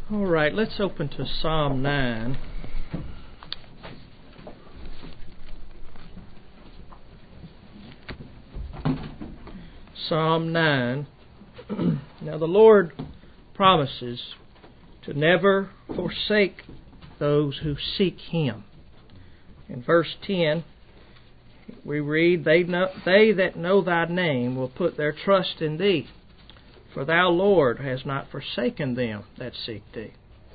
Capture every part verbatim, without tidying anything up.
All right, let's open to Psalm nine. Psalm nine. Now the Lord promises to never forsake those who seek Him. In verse ten, we read, they, know, they that know Thy name will put their trust in Thee. For Thou, Lord, hast not forsaken them that seek Thee.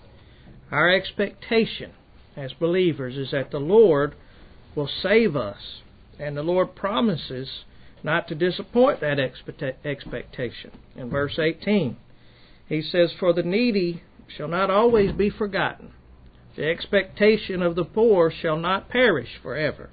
Our expectation as believers is that the Lord will save us. And the Lord promises not to disappoint that expectation. In verse eighteen, He says, For the needy shall not always be forgotten. The expectation of the poor shall not perish forever.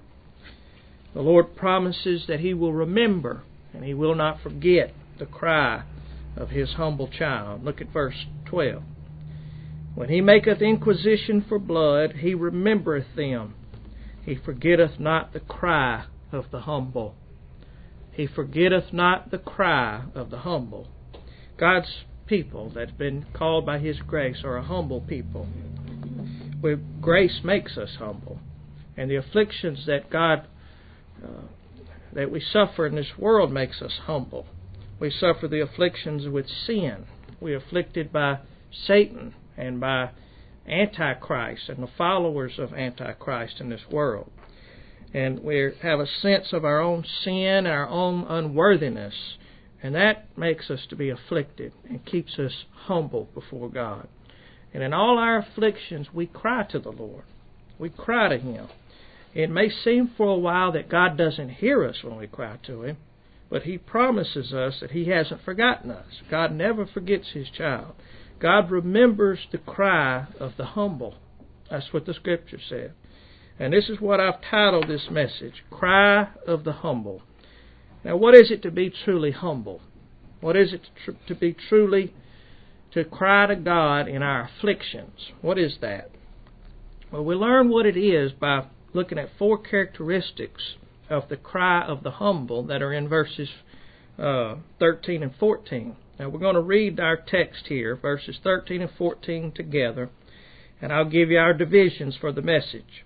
The Lord promises that He will remember and He will not forget the cry of His humble child. Look at verse twelve. When He maketh inquisition for blood, He remembereth them. He forgetteth not the cry of the humble. He forgetteth not the cry of the humble. God's people that's been called by His grace are a humble people. Where grace makes us humble. And the afflictions that God uh, that we suffer in this world makes us humble. We suffer the afflictions with sin. We are afflicted by Satan and by Antichrist and the followers of Antichrist in this world. And we have a sense of our own sin, our own unworthiness, and that makes us to be afflicted and keeps us humble before God. And in all our afflictions, we cry to the Lord. We cry to Him. It may seem for a while that God doesn't hear us when we cry to Him, but He promises us that He hasn't forgotten us. God never forgets His child. God remembers the cry of the humble. That's what the Scripture said. And this is what I've titled this message, Cry of the Humble. Now, what is it to be truly humble? What is it to, tr- to be truly, to cry to God in our afflictions? What is that? Well, we learn what it is by looking at four characteristics of the cry of the humble that are in verses uh, thirteen and fourteen. Now we're going to read our text here, verses thirteen and fourteen together, and I'll give you our divisions for the message.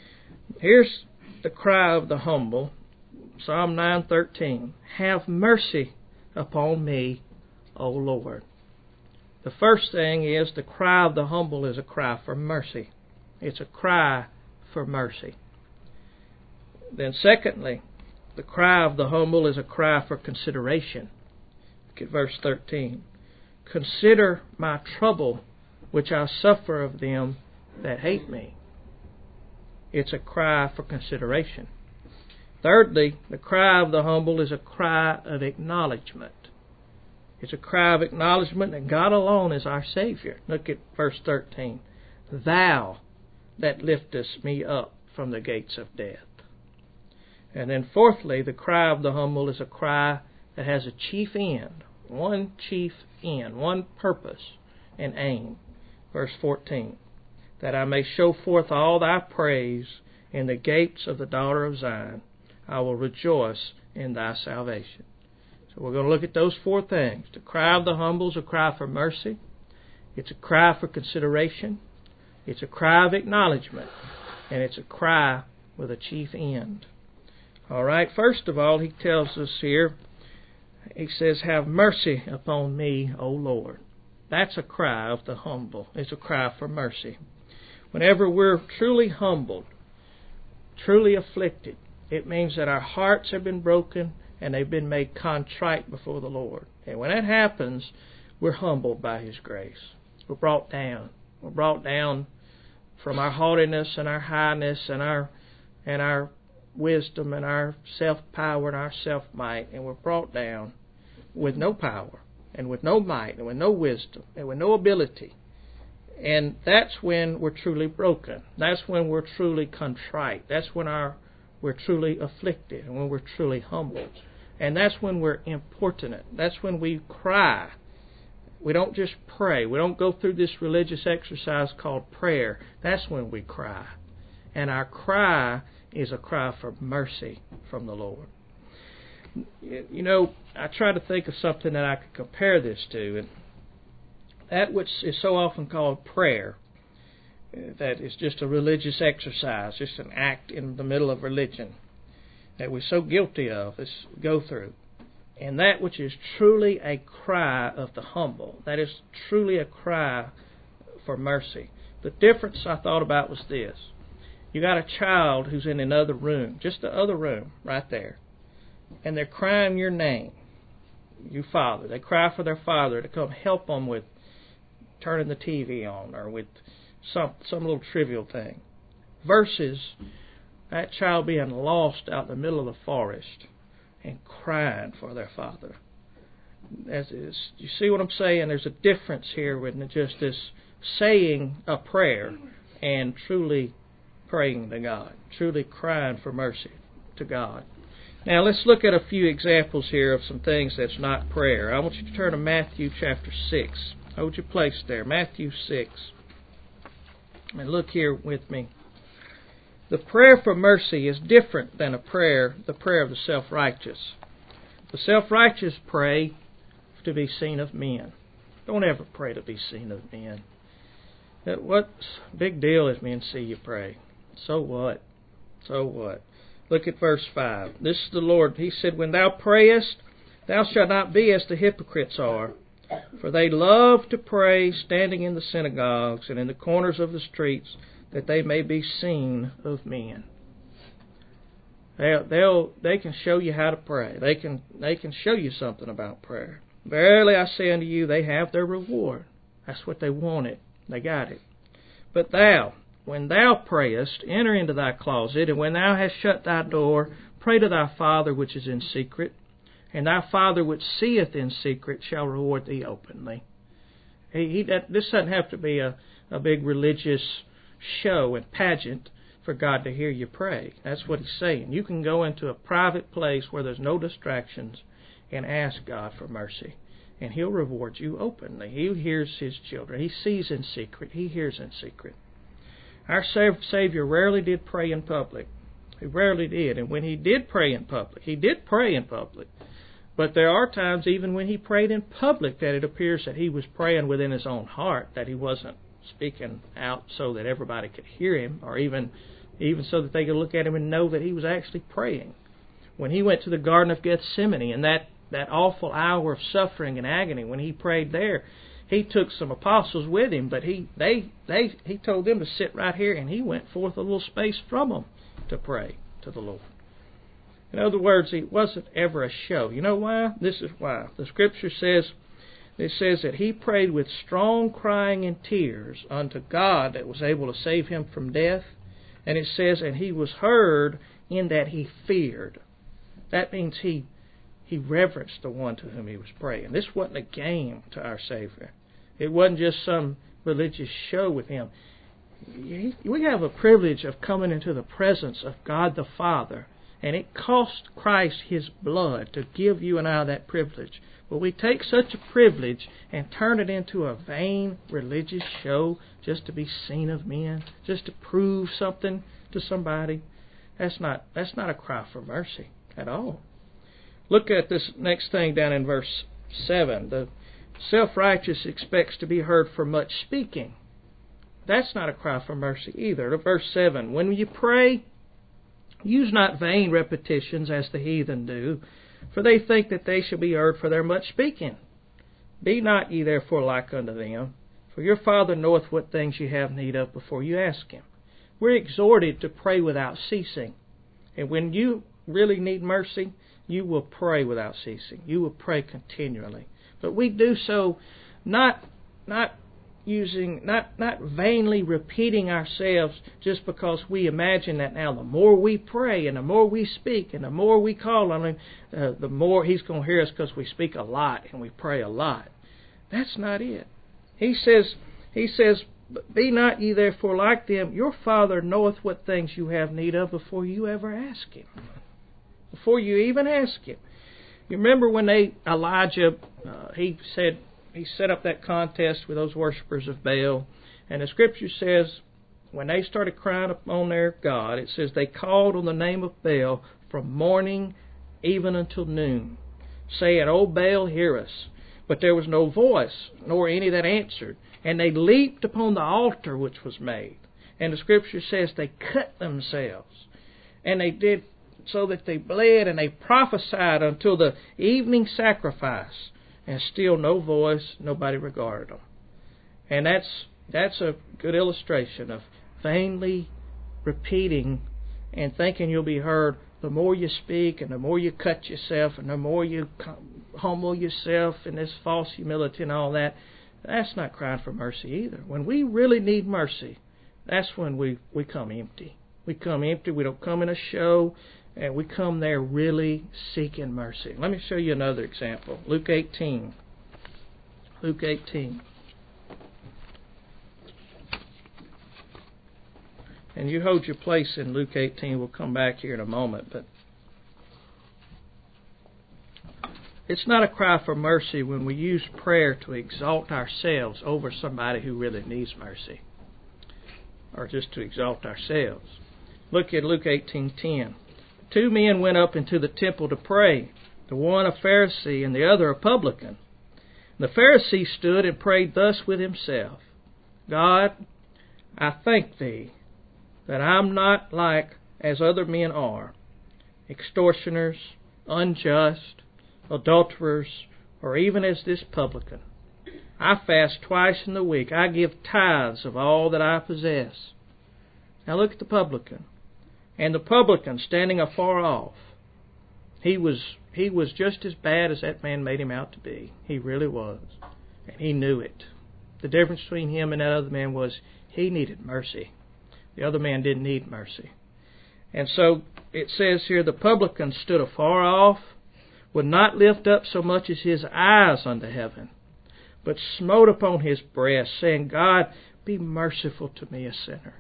Here's the cry of the humble, Psalm nine thirteen. Have mercy upon me, O Lord. The first thing is the cry of the humble is a cry for mercy. It's a cry for mercy. Then secondly, the cry of the humble is a cry for consideration. Look at verse thirteen. Consider my trouble, which I suffer of them that hate me. It's a cry for consideration. Thirdly, the cry of the humble is a cry of acknowledgement. It's a cry of acknowledgement that God alone is our Savior. Look at verse thirteen. Thou that liftest me up from the gates of death. And then fourthly, the cry of the humble is a cry that has a chief end, one chief end, one purpose and aim. Verse fourteen, that I may show forth all Thy praise in the gates of the daughter of Zion. I will rejoice in Thy salvation. So we're going to look at those four things. The cry of the humble is a cry for mercy. It's a cry for consideration. It's a cry of acknowledgement. And it's a cry with a chief end. All right, first of all, he tells us here, he says, have mercy upon me, O Lord. That's a cry of the humble. It's a cry for mercy. Whenever we're truly humbled, truly afflicted, it means that our hearts have been broken and they've been made contrite before the Lord. And when that happens, we're humbled by His grace. We're brought down. We're brought down from our haughtiness and our highness and our and our wisdom and our self-power and our self-might, and we're brought down with no power and with no might and with no wisdom and with no ability. And that's when we're truly broken. That's when we're truly contrite. That's when our we're truly afflicted and when we're truly humbled. And that's when we're importunate. That's when we cry. We don't just pray. We don't go through this religious exercise called prayer. That's when we cry. And our cry is a cry for mercy from the Lord. You know, I try to think of something that I could compare this to. And that which is so often called prayer, that is just a religious exercise, just an act in the middle of religion that we're so guilty of, this go through. And that which is truly a cry of the humble, that is truly a cry for mercy. The difference I thought about was this. You got a child who's in another room, just the other room, right there, and they're crying your name, you father. They cry for their father to come help them with turning the T V on or with some some little trivial thing, versus that child being lost out in the middle of the forest and crying for their father. As is, you see what I'm saying? There's a difference here with just this saying a prayer and truly praying to God, truly crying for mercy to God. Now let's look at a few examples here of some things that's not prayer. I want you to turn to Matthew chapter six. Hold your place there, Matthew six. And look here with me. The prayer for mercy is different than a prayer, the prayer of the self-righteous. The self-righteous pray to be seen of men. Don't ever pray to be seen of men. That what big deal is men see you pray? So what? So what? Look at verse five. This is the Lord. He said, when thou prayest, thou shalt not be as the hypocrites are, for they love to pray standing in the synagogues and in the corners of the streets, that they may be seen of men. They'll, they'll, they can show you how to pray. They can, they can show you something about prayer. Verily I say unto you, they have their reward. That's what they wanted. They got it. But thou, when thou prayest, enter into thy closet, and when thou hast shut thy door, pray to thy Father which is in secret, and thy Father which seeth in secret shall reward thee openly. He, he, that, this doesn't have to be a, a big religious show and pageant for God to hear you pray. That's what he's saying. You can go into a private place where there's no distractions and ask God for mercy, and he'll reward you openly. He hears his children. He sees in secret. He hears in secret. Our Savior rarely did pray in public. He rarely did. And when he did pray in public, he did pray in public. But there are times even when he prayed in public that it appears that he was praying within his own heart, that he wasn't speaking out so that everybody could hear him, or even even so that they could look at him and know that he was actually praying. When he went to the Garden of Gethsemane, in that, that awful hour of suffering and agony, when he prayed there, he took some apostles with him, but he they they he told them to sit right here, and he went forth a little space from them to pray to the Lord. In other words, it wasn't ever a show. You know why? This is why. The Scripture says, it says that he prayed with strong crying and tears unto God that was able to save him from death. And it says, and he was heard in that he feared. That means he he reverenced the one to whom he was praying. This wasn't a game to our Savior. It wasn't just some religious show with him. We have a privilege of coming into the presence of God the Father, and it cost Christ his blood to give you and I that privilege. But we take such a privilege and turn it into a vain religious show just to be seen of men, just to prove something to somebody. That's not that's not a cry for mercy at all. Look at this next thing down in verse seven. The self-righteous expects to be heard for much speaking. That's not a cry for mercy either. Verse seven, when you pray, use not vain repetitions as the heathen do, for they think that they shall be heard for their much speaking. Be not ye therefore like unto them, for your Father knoweth what things ye have need of before you ask him. We're exhorted to pray without ceasing. And when you really need mercy, you will pray without ceasing. You will pray continually. But we do so not not using, not, not vainly repeating ourselves just because we imagine that now the more we pray and the more we speak and the more we call on him, uh, the more he's going to hear us because we speak a lot and we pray a lot. That's not it. He says, he says, be not ye therefore like them. Your Father knoweth what things you have need of before you ever ask him. Before you even ask him. You remember when they, Elijah, uh, he said, he set up that contest with those worshipers of Baal. And the Scripture says, when they started crying upon their God, it says they called on the name of Baal from morning even until noon, saying, O Baal, hear us. but there was no voice, nor any that answered. And they leaped upon the altar which was made. And the Scripture says they cut themselves. And they did so that they bled, and they prophesied until the evening sacrifice. And still no voice, nobody regarded them. And that's that's a good illustration of vainly repeating and thinking you'll be heard. The more you speak and the more you cut yourself and the more you humble yourself in this false humility and all that, that's not crying for mercy either. When we really need mercy, that's when we, we come empty. We come empty. We don't come in a show, and we come there really seeking mercy. Let me show you another example. Luke eighteen. Luke eighteen. And you hold your place in Luke eighteen. We'll come back here in a moment. But it's not a cry for mercy when we use prayer to exalt ourselves over somebody who really needs mercy, or just to exalt ourselves. Look at Luke eighteen ten. Two men went up into the temple to pray, the one a Pharisee and the other a publican. The Pharisee stood and prayed thus with himself, God, I thank Thee that I'm not like as other men are, extortioners, unjust, adulterers, or even as this publican. I fast twice in the week. I give tithes of all that I possess. Now look at the publican. And the publican, standing afar off, he was he was just as bad as that man made him out to be. He really was. And he knew it. The difference between him and that other man was he needed mercy. The other man didn't need mercy. And so it says here, the publican stood afar off, would not lift up so much as his eyes unto heaven, but smote upon his breast, saying, God, be merciful to me, a sinner.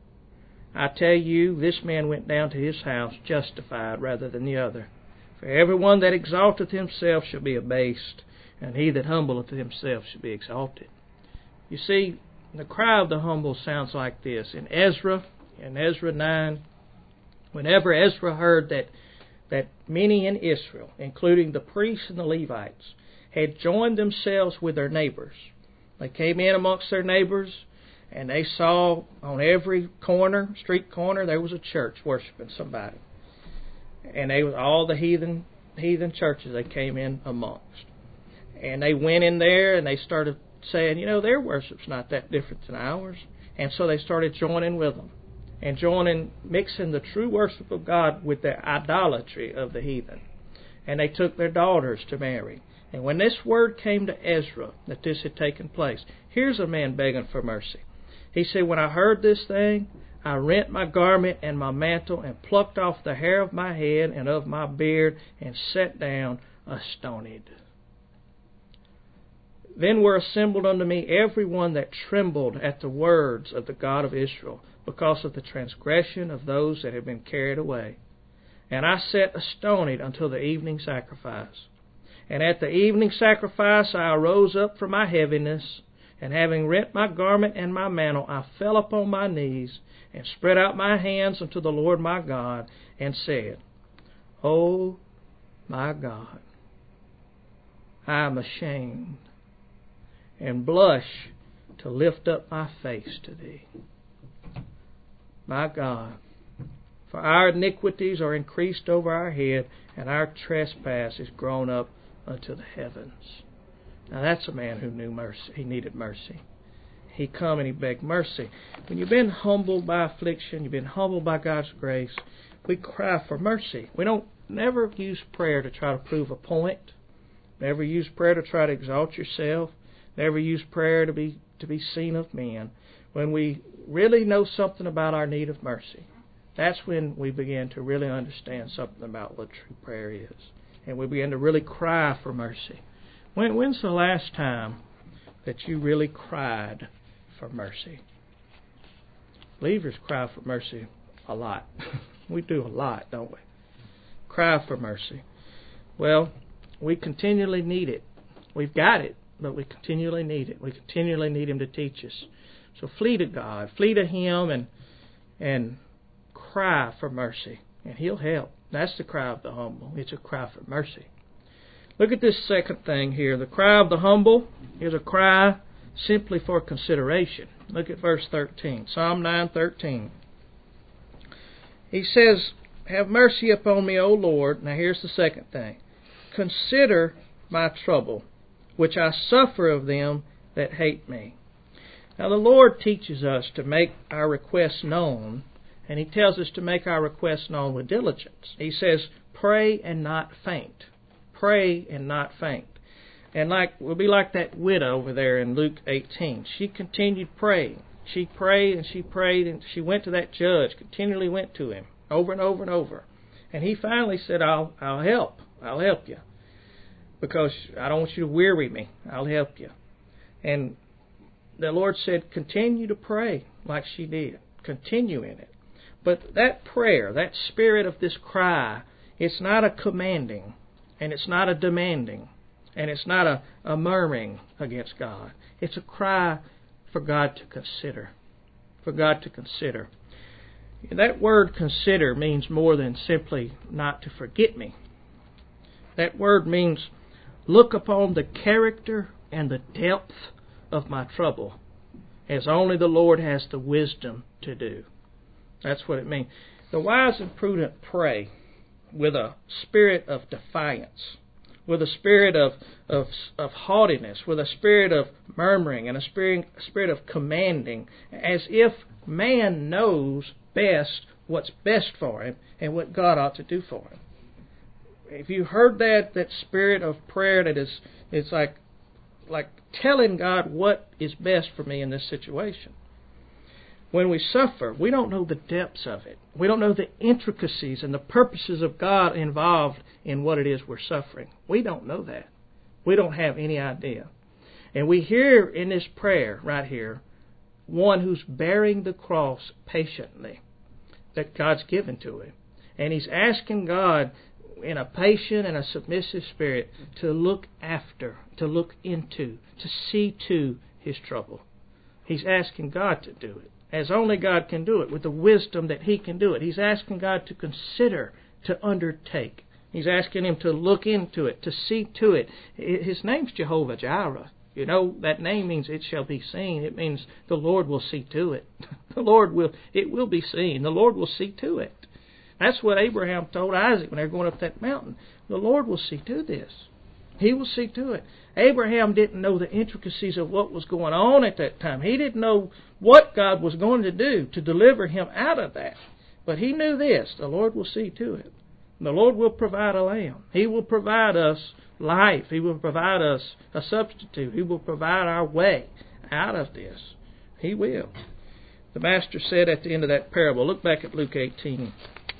I tell you, this man went down to his house justified rather than the other. For everyone that exalteth himself shall be abased, and he that humbleth himself shall be exalted. You see, the cry of the humble sounds like this. In Ezra, in Ezra nine, whenever Ezra heard that, that many in Israel, including the priests and the Levites, had joined themselves with their neighbors, they came in amongst their neighbors, and they saw on every corner, street corner, there was a church worshiping somebody. And they was all the heathen heathen churches they came in amongst. And they went in there and they started saying, you know, their worship's not that different than ours. And so they started joining with them. And joining, mixing the true worship of God with the idolatry of the heathen. And they took their daughters to marry. And when this word came to Ezra that this had taken place, here's a man begging for mercy. He said, when I heard this thing, I rent my garment and my mantle, and plucked off the hair of my head and of my beard, and sat down astonied. Then were assembled unto me every one that trembled at the words of the God of Israel, because of the transgression of those that had been carried away. And I sat astonied until the evening sacrifice. And at the evening sacrifice I arose up from my heaviness, and having rent my garment and my mantle, I fell upon my knees, and spread out my hands unto the Lord my God, and said, O my God, I am ashamed, and blush to lift up my face to Thee. My God, for our iniquities are increased over our head, and our trespass is grown up unto the heavens. Now that's a man who knew mercy. He needed mercy. He come and he begged mercy. When you've been humbled by affliction, you've been humbled by God's grace, we cry for mercy. We don't never use prayer to try to prove a point. Never use prayer to try to exalt yourself. Never use prayer to be to be seen of men. When we really know something about our need of mercy, that's when we begin to really understand something about what true prayer is. And we begin to really cry for mercy. When, when's the last time that you really cried for mercy? Believers cry for mercy a lot. We do a lot, don't we? Cry for mercy. Well, we continually need it. We've got it, but we continually need it. We continually need Him to teach us. So flee to God. Flee to Him and and cry for mercy. And He'll help. That's the cry of the humble. It's a cry for mercy. Look at this second thing here. The cry of the humble is a cry simply for consideration. Look at verse thirteen. Psalm nine thirteen. He says, "Have mercy upon me, O Lord." Now here's the second thing. "Consider my trouble, which I suffer of them that hate me." Now the Lord teaches us to make our requests known, and He tells us to make our requests known with diligence. He says, "Pray and not faint." Pray and not faint. And like we'll be like that widow over there in Luke eighteen. She continued praying. She prayed and she prayed, and she went to that judge, continually went to him, over and over and over. And he finally said, I'll I'll help. I'll help you. Because I don't want you to weary me. I'll help you. And the Lord said, continue to pray like she did. Continue in it. But that prayer, that spirit of this cry, it's not a commanding, and it's not a demanding, and it's not a, a murmuring against God. It's a cry for God to consider. For God to consider. That word consider means more than simply not to forget me. That word means look upon the character and the depth of my trouble, as only the Lord has the wisdom to do. That's what it means. The wise and prudent pray with a spirit of defiance, with a spirit of, of, of haughtiness, with a spirit of murmuring, and a spirit, spirit of commanding, as if man knows best what's best for him and what God ought to do for him. If you heard that, that spirit of prayer that is, it's like, like telling God what is best for me in this situation. When we suffer, we don't know the depths of it. We don't know the intricacies and the purposes of God involved in what it is we're suffering. We don't know that. We don't have any idea. And we hear in this prayer right here, one who's bearing the cross patiently that God's given to him. And he's asking God in a patient and a submissive spirit to look after, to look into, to see to his trouble. He's asking God to do it, as only God can do it, with the wisdom that He can do it. He's asking God to consider, to undertake. He's asking Him to look into it, to see to it. His name's Jehovah Jireh. You know, that name means it shall be seen. It means the Lord will see to it. The Lord will, it will be seen. The Lord will see to it. That's what Abraham told Isaac when they were going up that mountain. The Lord will see to this. He will see to it. Abraham didn't know the intricacies of what was going on at that time. He didn't know what God was going to do to deliver him out of that. But he knew this, the Lord will see to it. The Lord will provide a lamb. He will provide us life. He will provide us a substitute. He will provide our way out of this. He will. The Master said at the end of that parable, look back at Luke eighteen.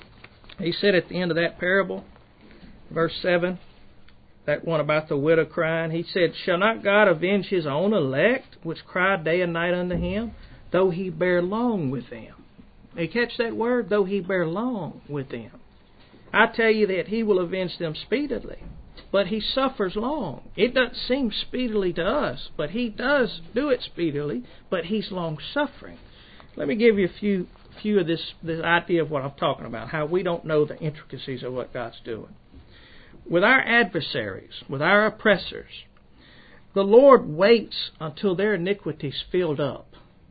He said at the end of that parable, verse seven, that one about the widow crying, he said, shall not God avenge His own elect, which cry day and night unto Him, though He bear long with them? You catch that word? Though He bear long with them. I tell you that He will avenge them speedily, but He suffers long. It doesn't seem speedily to us, but He does do it speedily, but He's long suffering. Let me give you a few few of this, this idea of what I'm talking about, how we don't know the intricacies of what God's doing. With our adversaries, with our oppressors, the Lord waits until their iniquity's filled up.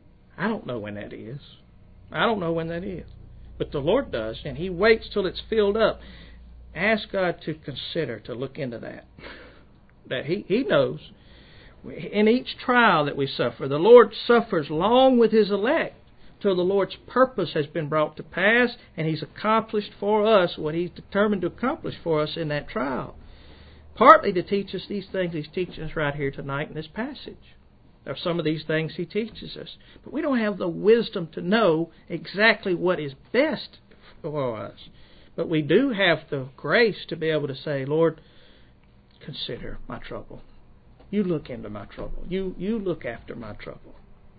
I don't know when that is. I don't know when that is. But the Lord does, and He waits till it's filled up. Ask God to consider, to look into that. That He, He knows. In each trial that we suffer, the Lord suffers long with His elect till the Lord's purpose has been brought to pass and He's accomplished for us what He's determined to accomplish for us in that trial. Partly to teach us these things He's teaching us right here tonight in this passage. There are some of these things He teaches us. But we don't have the wisdom to know exactly what is best for us. But we do have the grace to be able to say, Lord, consider my trouble. You look into my trouble. You, you look after my trouble.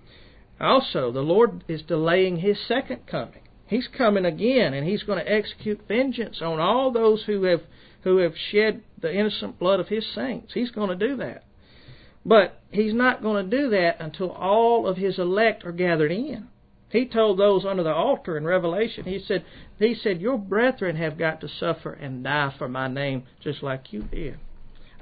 Also, the Lord is delaying His second coming. He's coming again, and He's going to execute vengeance on all those who have who have shed the innocent blood of His saints. He's going to do that. But He's not going to do that until all of His elect are gathered in. He told those under the altar in Revelation, He said, He said, your brethren have got to suffer and die for my name just like you did.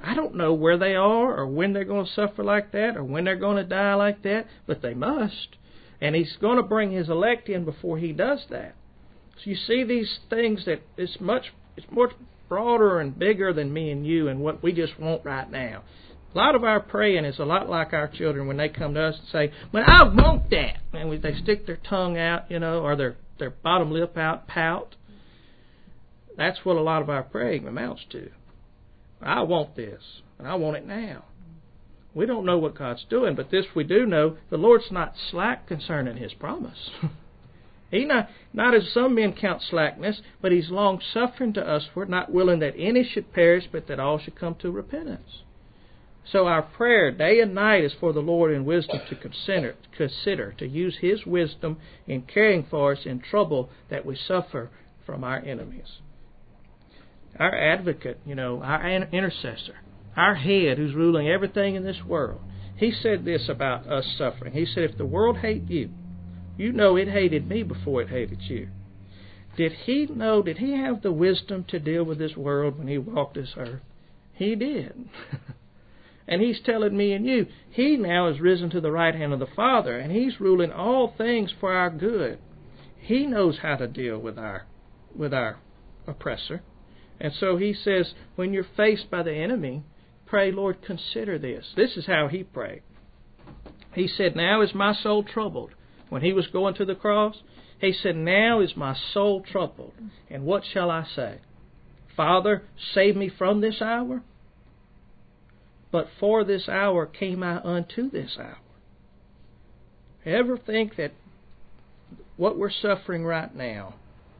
I don't know where they are or when they're going to suffer like that or when they're going to die like that, but they must. And He's going to bring His elect in before He does that. So you see these things that it's much, it's much broader and bigger than me and you and what we just want right now. A lot of our praying is a lot like our children when they come to us and say, "Well, I want that," and we, they stick their tongue out, you know, or their their bottom lip out, pout. That's what a lot of our praying amounts to. I want this, and I want it now. We don't know what God's doing, but this we do know: the Lord's not slack concerning His promise. He not, not as some men count slackness, but He's long-suffering to us, for not willing that any should perish, but that all should come to repentance. So our prayer day and night is for the Lord in wisdom to consider, consider, to use His wisdom in caring for us in trouble that we suffer from our enemies. Our advocate, you know, our intercessor, our head who's ruling everything in this world, he said this about us suffering. He said, if the world hate you, you know it hated me before it hated you. Did he know, did he have the wisdom to deal with this world when he walked this earth? He did. And He's telling me and you, He now is risen to the right hand of the Father, and He's ruling all things for our good. He knows how to deal with our with our oppressor. And so He says, when you're faced by the enemy, pray, Lord, consider this. This is how He prayed. He said, now is my soul troubled. When He was going to the cross, He said, now is my soul troubled. And what shall I say? Father, save me from this hour? But for this hour came I unto this hour. Ever think that what we're suffering right now,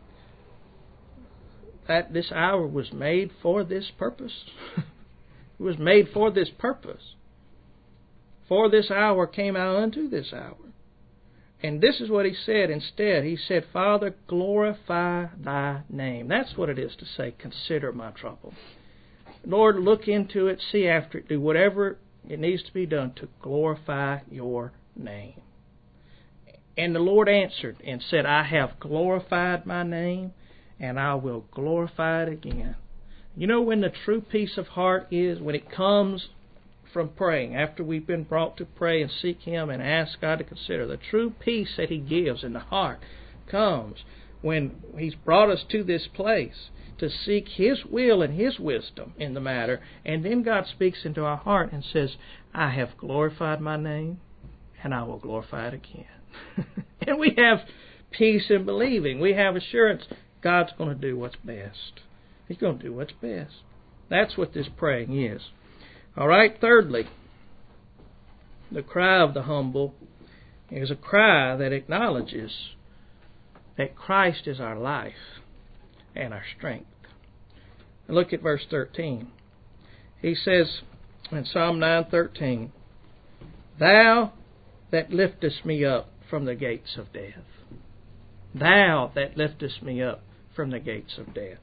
that this hour was made for this purpose? It was made for this purpose. For this hour came I unto this hour. And this is what He said instead. He said, Father, glorify Thy name. That's what it is to say, consider my trouble. Lord, look into it, see after it, do whatever it needs to be done to glorify Your name. And the Lord answered and said, I have glorified my name, and I will glorify it again. You know when the true peace of heart is? When it comes from praying, after we've been brought to pray and seek Him and ask God to consider, the true peace that He gives in the heart comes when He's brought us to this place to seek His will and His wisdom in the matter, and then God speaks into our heart and says, I have glorified my name, and I will glorify it again. And we have peace in believing. We have assurance God's going to do what's best. He's going to do what's best. That's what this praying is. All right, thirdly, the cry of the humble is a cry that acknowledges that Christ is our life and our strength. And look at verse thirteen. He says in Psalm nine thirteen, Thou that liftest me up from the gates of death. Thou that liftest me up from the gates of death.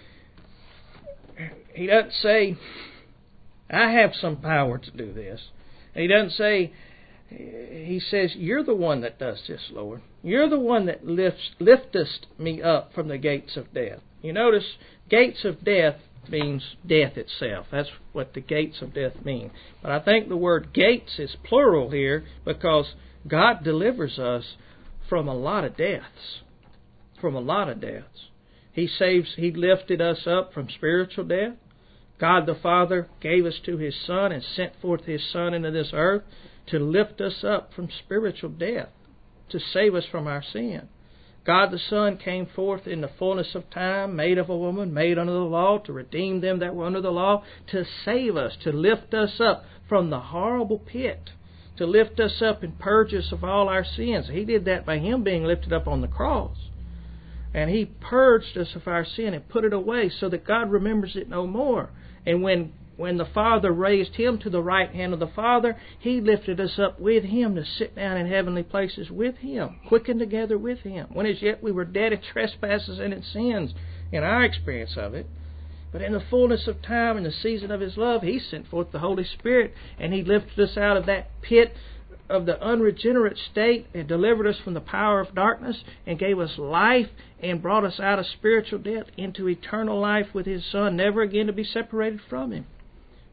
He doesn't say, I have some power to do this. He doesn't say, He says, You're the one that does this, Lord. You're the one that lifts, liftest me up from the gates of death. You notice, gates of death means death itself. That's what the gates of death mean. But I think the word gates is plural here because God delivers us from a lot of deaths. From a lot of deaths. He saves, He lifted us up from spiritual death. God the Father gave us to His Son and sent forth His Son into this earth to lift us up from spiritual death, to save us from our sin. God the Son came forth in the fullness of time, made of a woman, made under the law, to redeem them that were under the law, to save us, to lift us up from the horrible pit, to lift us up and purge us of all our sins. He did that by Him being lifted up on the cross. And He purged us of our sin and put it away so that God remembers it no more. And when when the Father raised Him to the right hand of the Father, He lifted us up with Him to sit down in heavenly places with Him, quickened together with Him, when as yet we were dead in trespasses and in sins, in our experience of it. But in the fullness of time, in the season of His love, He sent forth the Holy Spirit, and He lifted us out of that pit of the unregenerate state and delivered us from the power of darkness and gave us life and brought us out of spiritual death into eternal life with His Son, never again to be separated from Him.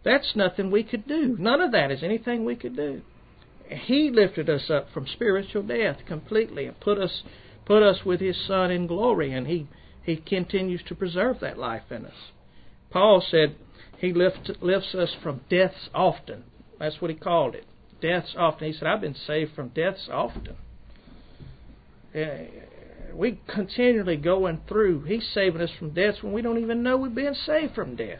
That's nothing we could do. None of that is anything we could do. He lifted us up from spiritual death completely and put us put us with His Son in glory, and He, he continues to preserve that life in us. Paul said He lift, lifts us from deaths often. That's what he called it. Deaths often. He said, I've been saved from deaths often. Uh, we continually going through. He's saving us from deaths when we don't even know we've been saved from deaths.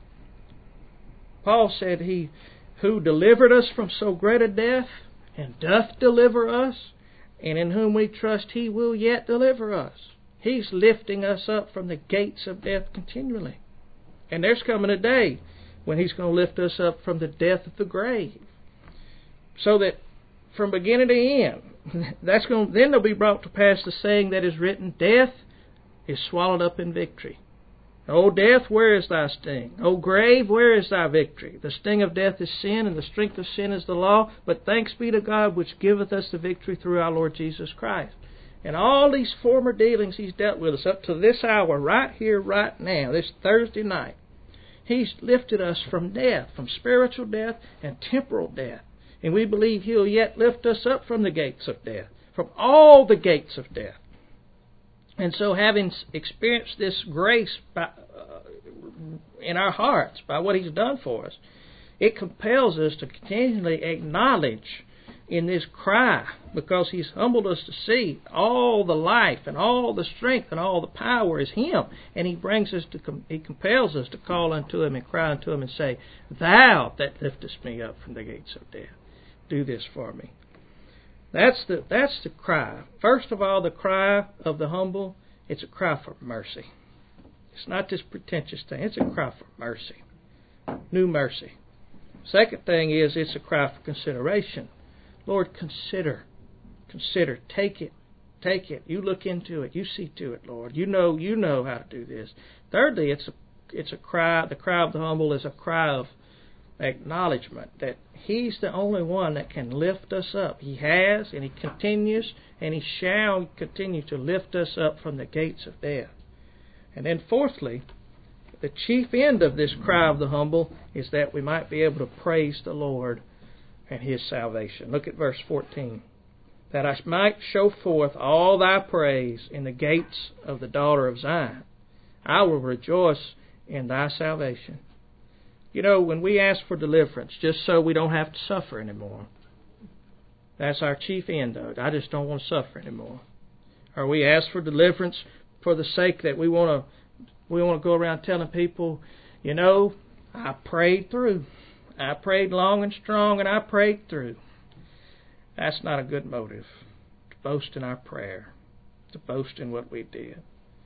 Paul said, He who delivered us from so great a death, and doth deliver us, and in whom we trust He will yet deliver us. He's lifting us up from the gates of death continually. And there's coming a day when He's going to lift us up from the death of the grave. So that from beginning to end, that's going, then there'll be brought to pass the saying that is written, death is swallowed up in victory. O death, where is thy sting? O grave, where is thy victory? The sting of death is sin, and the strength of sin is the law. But thanks be to God, which giveth us the victory through our Lord Jesus Christ. And all these former dealings He's dealt with us up to this hour, right here, right now, this Thursday night. He's lifted us from death, from spiritual death and temporal death. And we believe He'll yet lift us up from the gates of death, from all the gates of death. And so having experienced this grace by, uh, in our hearts by what He's done for us, it compels us to continually acknowledge in this cry, because He's humbled us to see all the life and all the strength and all the power is Him. And He brings us to, He compels us to call unto Him and cry unto Him and say, Thou that liftest me up from the gates of death, do this for me. That's the that's the cry. First of all, the cry of the humble, it's a cry for mercy. It's not this pretentious thing. It's a cry for mercy. New mercy. Second thing is, it's a cry for consideration. Lord, consider. Consider. Take it. Take it. You look into it. You see to it, Lord. You know you know how to do this. Thirdly, it's a it's a cry, the cry of the humble is a cry of acknowledgement that He's the only one that can lift us up. He has, and He continues, and He shall continue to lift us up from the gates of death. And then fourthly, the chief end of this cry of the humble is that we might be able to praise the Lord and His salvation. Look at verse fourteen. That I might show forth all thy praise in the gates of the daughter of Zion. I will rejoice in thy salvation. You know, when we ask for deliverance, just so we don't have to suffer anymore, that's our chief end of it. I just don't want to suffer anymore. Or we ask for deliverance for the sake that we want to we want to go around telling people, you know, I prayed through. I prayed long and strong, and I prayed through. That's not a good motive, to boast in our prayer, to boast in what we did.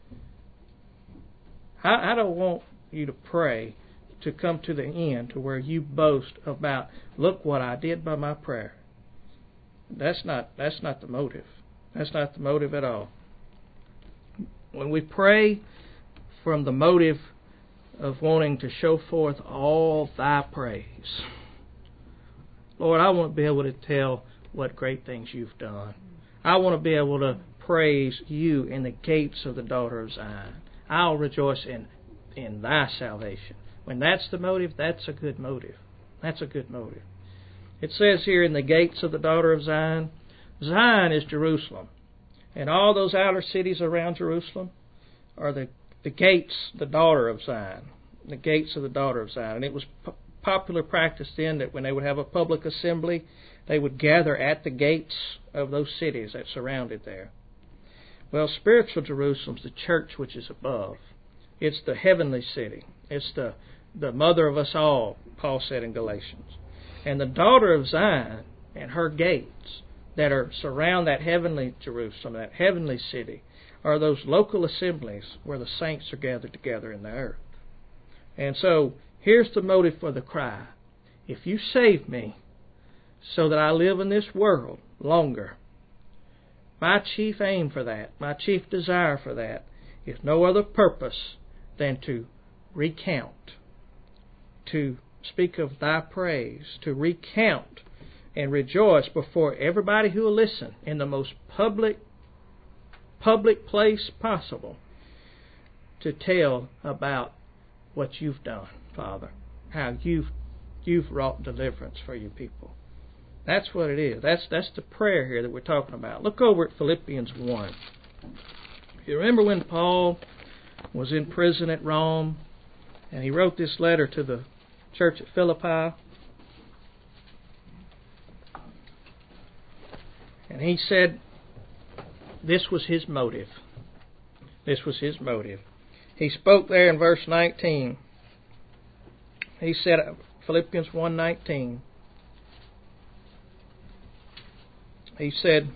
I, I don't want you to pray to come to the end to where you boast about, look what I did by my prayer. That's not that's not the motive. That's not the motive at all. When we pray from the motive of wanting to show forth all thy praise, Lord, I want to be able to tell what great things you've done. I want to be able to praise you in the gates of the daughter of Zion. I'll rejoice in, in thy salvation. When that's the motive, that's a good motive. That's a good motive. It says here in the gates of the daughter of Zion, Zion is Jerusalem. And all those outer cities around Jerusalem are the, the gates, the daughter of Zion. The gates of the daughter of Zion. And it was p- popular practice then that when they would have a public assembly, they would gather at the gates of those cities that surrounded there. Well, spiritual Jerusalem's the church which is above. It's the heavenly city. It's the the mother of us all, Paul said in Galatians. And the daughter of Zion and her gates that are surround that heavenly Jerusalem, that heavenly city, are those local assemblies where the saints are gathered together in the earth. And so, here's the motive for the cry. If you save me so that I live in this world longer, my chief aim for that, my chief desire for that, is no other purpose than to recount, to speak of thy praise, to recount and rejoice before everybody who will listen in the most public, public place possible, to tell about what you've done, Father, how you've you've wrought deliverance for your people. That's what it is. That's that's the prayer here that we're talking about. Look over at Philippians one. You remember when Paul was in prison at Rome, and he wrote this letter to the church at Philippi? And he said this was his motive. This was his motive. He spoke there in verse nineteen. He said, Philippians one nineteen, he said,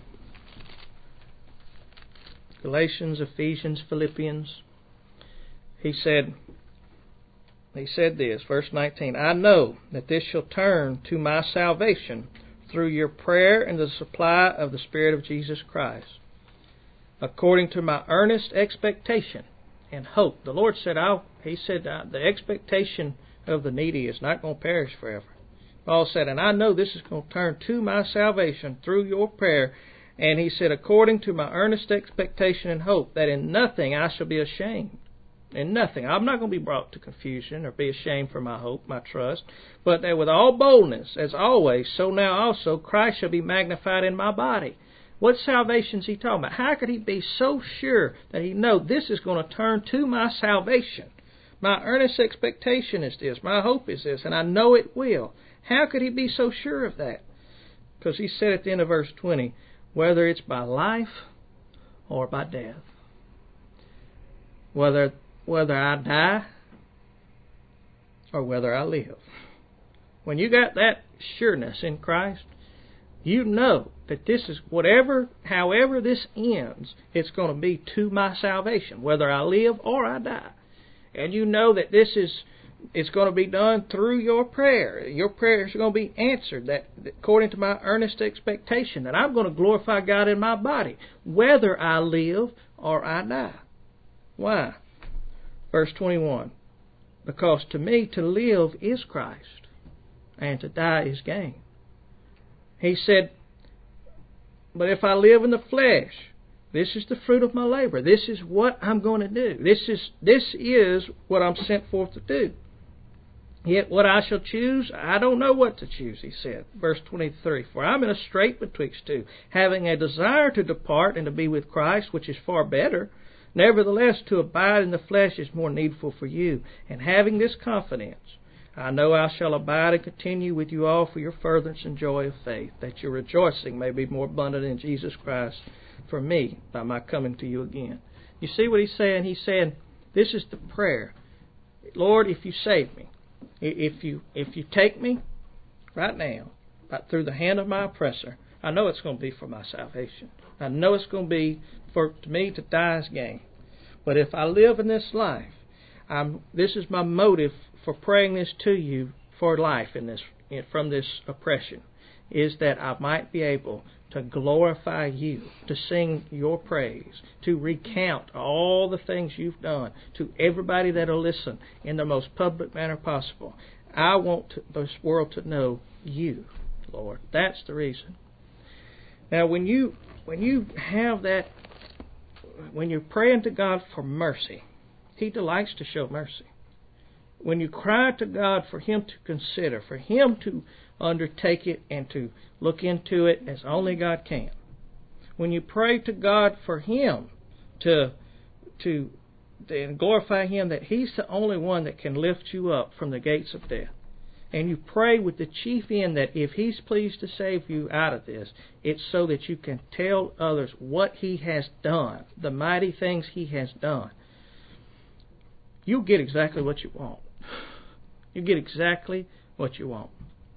Galatians, Ephesians, Philippians, he said, he said this, verse nineteen, I know that this shall turn to my salvation through your prayer and the supply of the Spirit of Jesus Christ, according to my earnest expectation and hope. The Lord said, I'll, He said, the expectation of the needy is not going to perish forever. Paul said, and I know this is going to turn to my salvation through your prayer. And he said, according to my earnest expectation and hope, that in nothing I shall be ashamed. In nothing. I'm not going to be brought to confusion or be ashamed for my hope, my trust, but that with all boldness, as always, so now also Christ shall be magnified in my body. What salvation is he talking about? How could he be so sure that he know this is going to turn to my salvation? My earnest expectation is this. My hope is this, and I know it will. How could he be so sure of that? Because he said at the end of verse twenty, whether it's by life or by death, whether whether I die or whether I live. When you got that sureness in Christ, you know that this is whatever, however this ends, it's going to be to my salvation, whether I live or I die. And you know that this is it's going to be done through your prayer. Your prayers are going to be answered, that according to my earnest expectation, that I'm going to glorify God in my body, whether I live or I die. Why? Verse twenty-one, because to me to live is Christ, and to die is gain. He said, but if I live in the flesh, this is the fruit of my labor. This is what I'm going to do. This is this is what I'm sent forth to do. Yet what I shall choose, I don't know what to choose, he said. Verse twenty-three, for I'm in a strait betwixt two, having a desire to depart and to be with Christ, which is far better. Nevertheless, to abide in the flesh is more needful for you. And having this confidence, I know I shall abide and continue with you all for your furtherance and joy of faith, that your rejoicing may be more abundant in Jesus Christ for me by my coming to you again. You see what he's saying? He's saying, this is the prayer. Lord, if you save me, if you if you take me right now through the hand of my oppressor, I know it's going to be for my salvation. I know it's going to be for me to die is gain. But if I live in this life, I'm, this is my motive for praying this to you for life in this from this oppression, is that I might be able to glorify you, to sing your praise, to recount all the things you've done to everybody that will listen in the most public manner possible. I want to, this world to know you, Lord. That's the reason. Now, when you when you have that, when you're praying to God for mercy, He delights to show mercy. When you cry to God for Him to consider, for Him to undertake it and to look into it as only God can. When you pray to God for Him to to, to glorify Him, that He's the only one that can lift you up from the gates of death. And you pray with the chief end that if He's pleased to save you out of this, it's so that you can tell others what He has done, the mighty things He has done. You'll get exactly what you want. You get exactly what you want.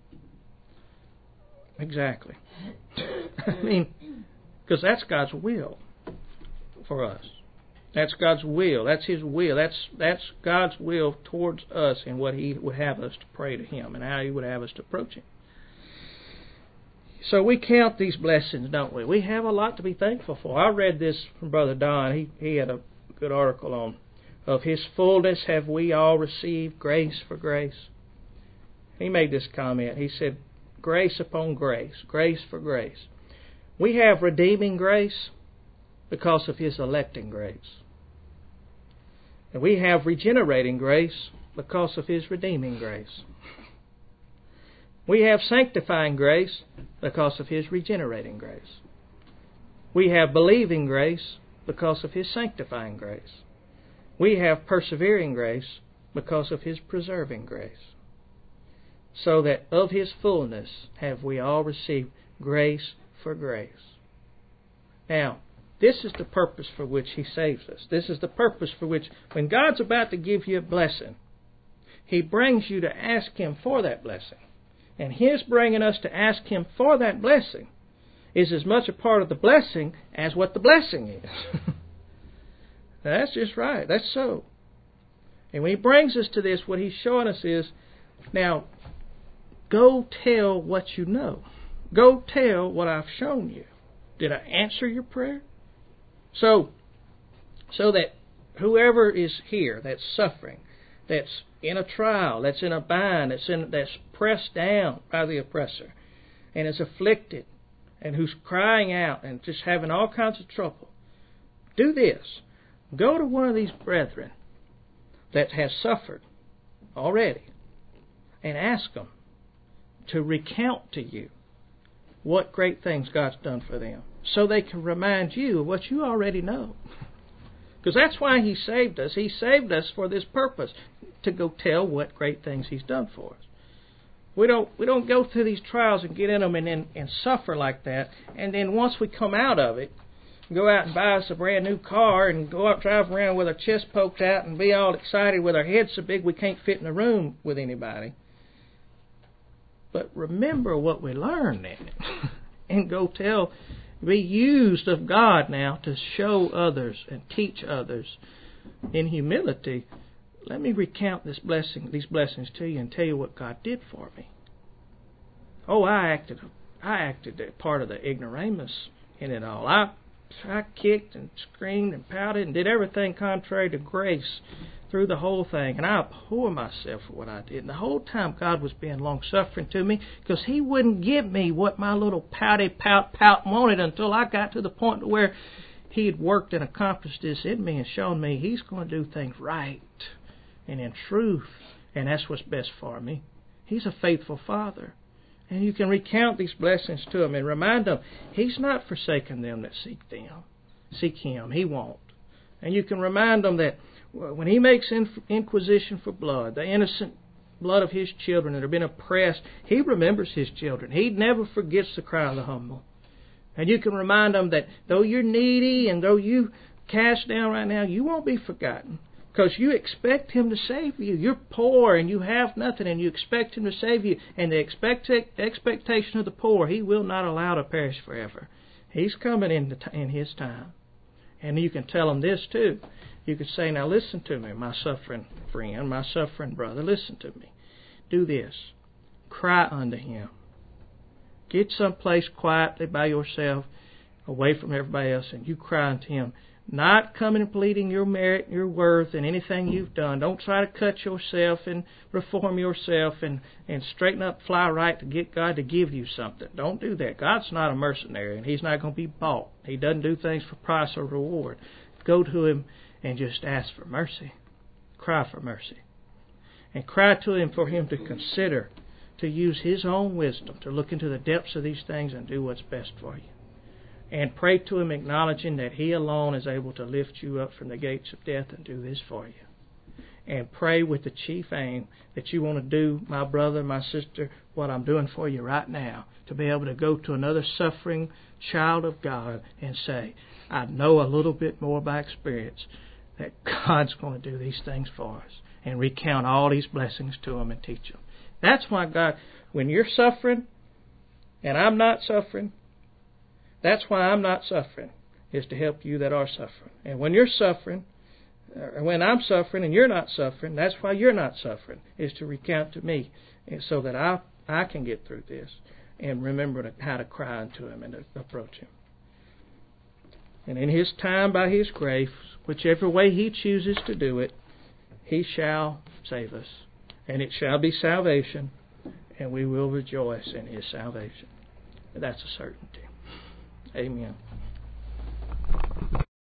Exactly. I mean, because that's God's will for us. That's God's will. That's His will. That's that's God's will towards us and what He would have us to pray to Him and how He would have us to approach Him. So we count these blessings, don't we? We have a lot to be thankful for. I read this from Brother Don. He he had a good article on, of His fullness have we all received grace for grace. He made this comment. He said, grace upon grace, grace for grace. We have redeeming grace because of His electing grace. And we have regenerating grace because of His redeeming grace. We have sanctifying grace because of His regenerating grace. We have believing grace because of His sanctifying grace. We have persevering grace because of His preserving grace. So that of His fullness have we all received grace for grace. Now, this is the purpose for which He saves us. This is the purpose for which, when God's about to give you a blessing, He brings you to ask Him for that blessing. And His bringing us to ask Him for that blessing is as much a part of the blessing as what the blessing is. Now, that's just right. That's so. And when He brings us to this, what He's showing us is, now, go tell what you know. Go tell what I've shown you. Did I answer your prayer? So, so that whoever is here that's suffering, that's in a trial, that's in a bind, that's in, that's pressed down by the oppressor, and is afflicted, and who's crying out and just having all kinds of trouble, do this. Go to one of these brethren that has suffered already and ask them to recount to you what great things God's done for them, so they can remind you of what you already know. Because that's why He saved us. He saved us for this purpose, to go tell what great things He's done for us. We don't we don't go through these trials and get in them and, and, and suffer like that, and then once we come out of it, go out and buy us a brand new car and go out drive around with our chest poked out and be all excited with our heads so big we can't fit in a room with anybody. But remember what we learned in it and go tell, be used of God now to show others and teach others in humility. Let me recount this blessing, these blessings to you and tell you what God did for me. Oh, I acted, I acted part of the ignoramus in it all. I, I kicked and screamed and pouted and did everything contrary to grace through the whole thing, and I abhor myself for what I did. And the whole time God was being long-suffering to me, because He wouldn't give me what my little pouty pout pout wanted until I got to the point where He had worked and accomplished this in me and shown me He's going to do things right and in truth, and that's what's best for me. He's a faithful Father. And you can recount these blessings to Him and remind them He's not forsaken them that seek them. Seek Him. He won't. And you can remind them that when He makes inquisition for blood, the innocent blood of His children that have been oppressed, He remembers His children. He never forgets the cry of the humble. And you can remind them that though you're needy and though you cast down right now, you won't be forgotten. Because you expect Him to save you. You're poor and you have nothing and you expect Him to save you. And the expect- expectation of the poor, He will not allow to perish forever. He's coming in, the t- in His time. And you can tell them this too. You could say, now listen to me, my suffering friend, my suffering brother, listen to me. Do this. Cry unto Him. Get someplace quietly by yourself, away from everybody else, and you cry unto Him. Not coming and pleading your merit, your worth, and anything you've done. Don't try to cut yourself and reform yourself and, and straighten up, fly right to get God to give you something. Don't do that. God's not a mercenary, and He's not going to be bought. He doesn't do things for price or reward. Go to Him and just ask for mercy. Cry for mercy. And cry to Him for Him to consider, to use His own wisdom, to look into the depths of these things and do what's best for you. And pray to Him, acknowledging that He alone is able to lift you up from the gates of death and do this for you. And pray with the chief aim that you want to do, my brother, my sister, what I'm doing for you right now, to be able to go to another suffering child of God and say, I know a little bit more by experience that God's going to do these things for us, and recount all these blessings to them and teach them. That's why God, when you're suffering and I'm not suffering, that's why I'm not suffering, is to help you that are suffering. And when you're suffering, or when I'm suffering and you're not suffering, that's why you're not suffering, is to recount to me, and so that I I can get through this and remember to, how to cry unto Him and to approach Him. And in His time, by His grace, whichever way He chooses to do it, He shall save us. And it shall be salvation, and we will rejoice in His salvation. That's a certainty. Amen.